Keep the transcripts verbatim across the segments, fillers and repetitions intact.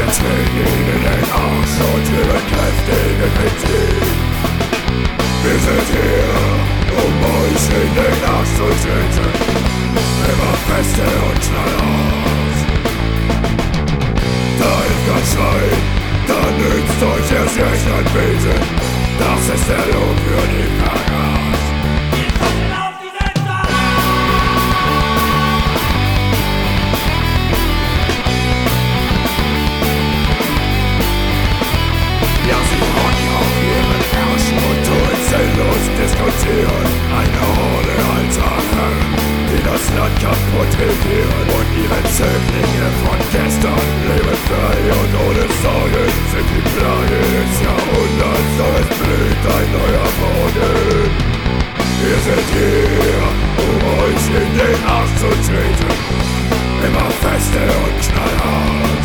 treten ihnen den Arsch und geben kräftigen Benzin. Wir sind hier, um euch in den Arsch zu treten, immer feste und knallhart. Da hilft kein Schreien, da nützt euch erst recht ein Beten, das ist der Lohn für die Verrat. Sinnlos diskutieren, eine Horde alter Herren, die das Land kaputt regieren und ihre Zöglinge von gestern leben frei und ohne Sorgen, sind die Plage des Jahrhunderts, doch es blüht ein neuer Boden. Wir sind hier, um euch in den Arsch zu treten, immer feste und knallhart.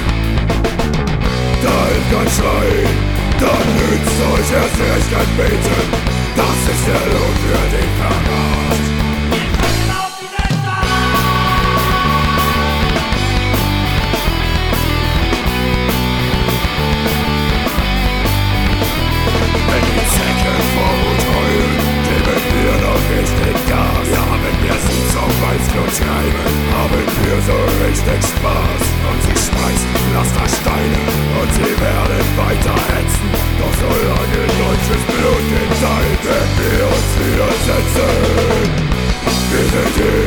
Da ist kein Schreien, dann nützt euch erst recht kein Beten, das ist der Lohn für den Verrat. Wir können auf die Länder! Wenn die Zecken vor Wut heulen, geben wir noch richtig Gas. Ja, wenn wir sie zum Weißblut treiben, haben wir so richtig Spaß. Und sie schmeißen Pflastersteine und sie werden weiter hetzen. Doch solange deutsches Blut geteilt, werden wir uns widersetzen. Wir sind hier.